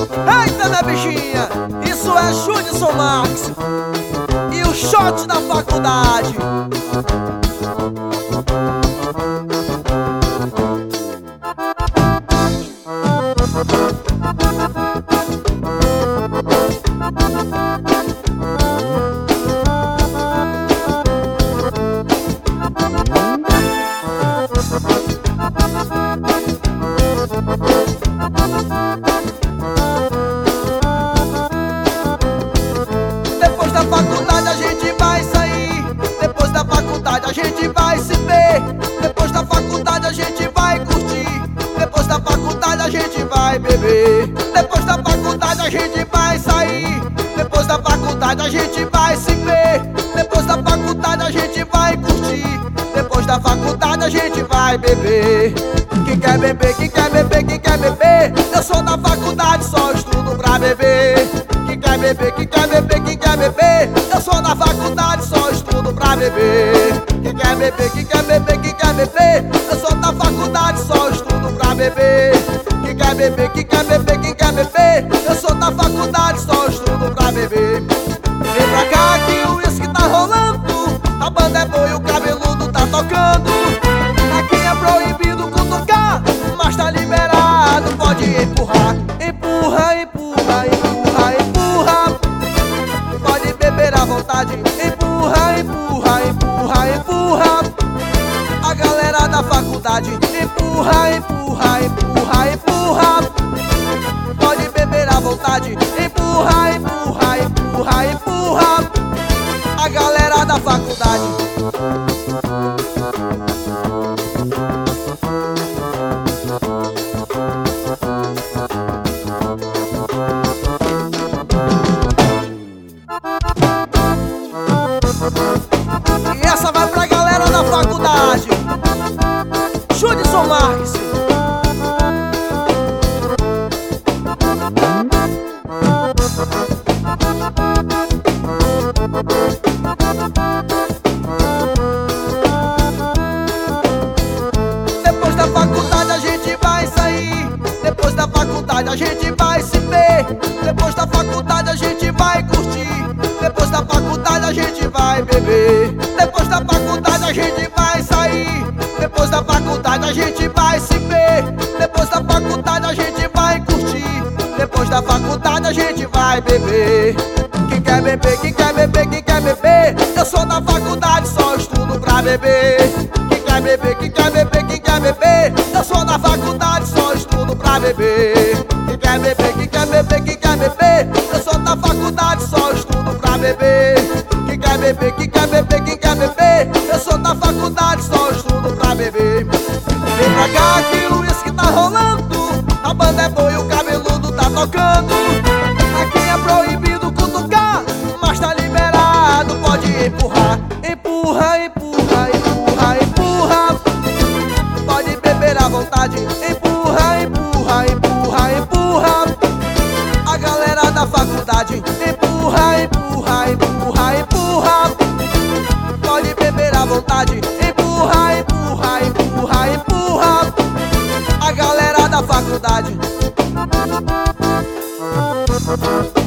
Eita, minha bichinha, isso é Judson Max e o shot da faculdade. Depois da faculdade a gente vai sair, depois da faculdade a gente vai se ver, depois da faculdade a gente vai curtir, depois da faculdade a gente vai beber, depois da faculdade a gente vai sair, depois da faculdade a gente vai se ver, depois da faculdade a gente vai curtir, depois da faculdade a gente vai beber. Quem quer beber, quem quer beber, quem quer beber? Eu sou da faculdade, só estudo pra beber. Quem quer beber, quem quer beber, quem quer beber? Eu sou da faculdade, só estudo pra beber. Quem quer beber, quem quer beber, quem quer beber? Eu sou da faculdade, só estudo pra beber. Quem quer beber, quem quer beber, quem quer beber? Eu sou da faculdade, só estudo pra beber. Vem pra cá que o uísque tá rolando, a banda é boa e o cabeludo tá tocando. Aqui é proibido cutucar, mas tá liberado, pode empurrar. Empurra, empurra, empurra, empurra. Pode beber à vontade. Empurra, empurra, empurra, empurra. A galera da faculdade. Empurra, empurra, empurra, empurra. Pode beber à vontade. Empurra, empurra, empurra, empurra. A galera da faculdade. E essa vai pra galera da faculdade. Judson Max. Depois da faculdade a gente vai sair, depois da faculdade a gente vai se ver, depois da faculdade a gente vai curtir, depois da faculdade a gente vai beber, depois da faculdade a gente vai sair, depois da faculdade a gente vai se ver, depois da faculdade a gente vai curtir, depois da faculdade a gente vai beber. Quem quer beber, quem quer beber, quem quer beber? Eu sou da faculdade, só estudo pra beber. Quem quer beber, quem quer beber, quem quer beber? Eu sou da faculdade, só estudo pra beber. Quem quer beber, quem quer beber, quem quer beber? Eu sou da faculdade, só estudo pra beber. Quem quer beber, quem quer beber, quem quer beber? Eu sou da faculdade, só estudo pra beber. Vem pra cá que o uísque tá rolando, a banda é boa e o cabeludo tá tocando. Aqui é proibido cutucar, mas tá liberado, pode empurrar. Empurra, empurra, empurra, empurra. Pode beber à vontade. Empurra, empurra, empurra, empurra. A galera da faculdade. Empurra, empurra, empurra, empurra. Pode beber à vontade. Empurra, empurra, empurra, empurra. A galera da faculdade.